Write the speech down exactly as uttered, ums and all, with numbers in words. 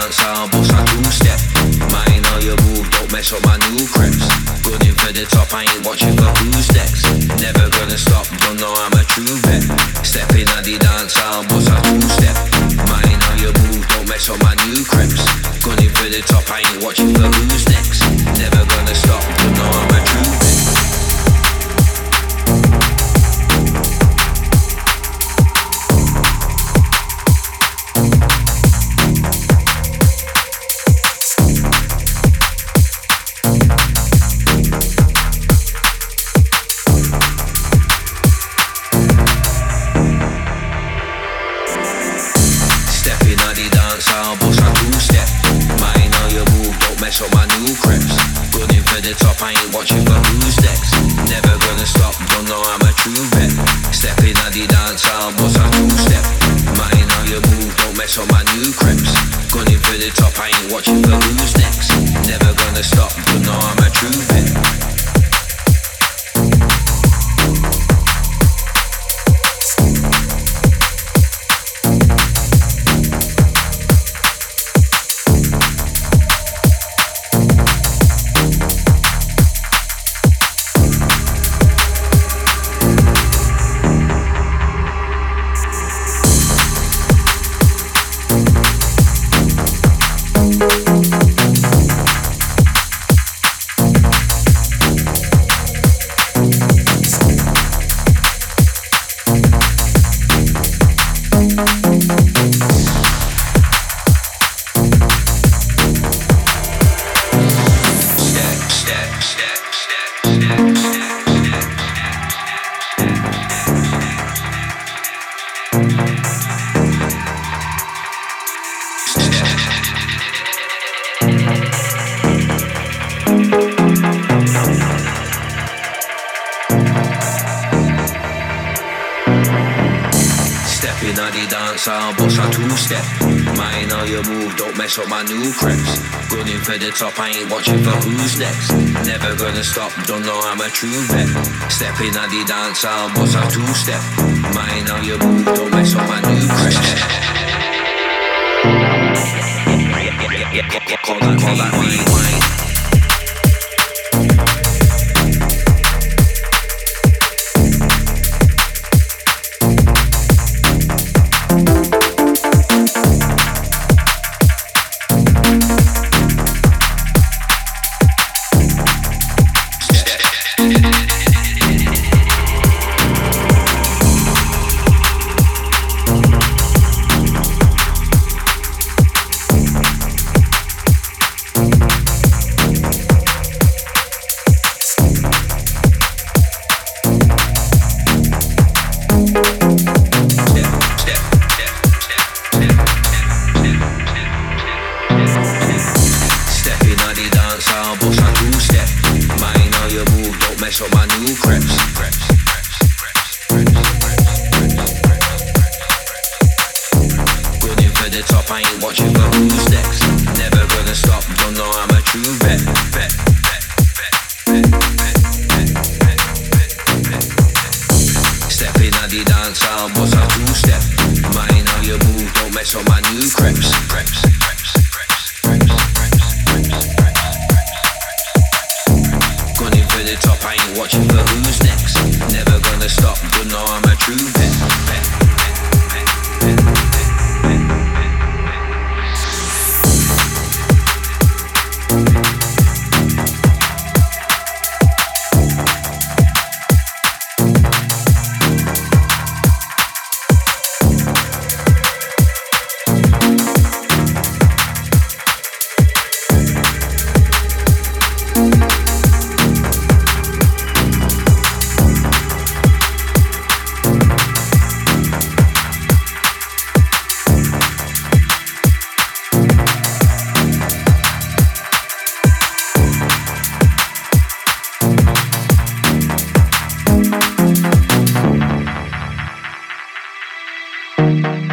dance, I'll bust a two-step. Mind how you move, don't mess up my new creps. Gunning for the top, I ain't watching for who's next. Never gonna stop, don't know I'm a true vet. Stepping at the dance, I'll bust a two-step. Mind how you move, don't mess up my new creps. Gunning for the top, I ain't watching for who's next. Never gonna stop, don't know I'm a true vet. Up my new creps, gunning for the top, I ain't watching for who's next. Never gonna stop, don't know I'm a true vet. Stepping at the dance, I'll bust a two-step. Mind how you move, don't mess up my new creps. Gunning for the top, I ain't watching for who's next. Never gonna stop, don't know I'm a true vet. I'll bust a two-step. Mind how you move, don't mess up my new creps. Gunning for the top, I ain't watching for who's next. Never gonna stop, don't know I'm a true vet. Stepping at the dance, I'll bust a two-step. Mind how you move, don't mess up my new creps. Call that, call that wine, wine. Thank you.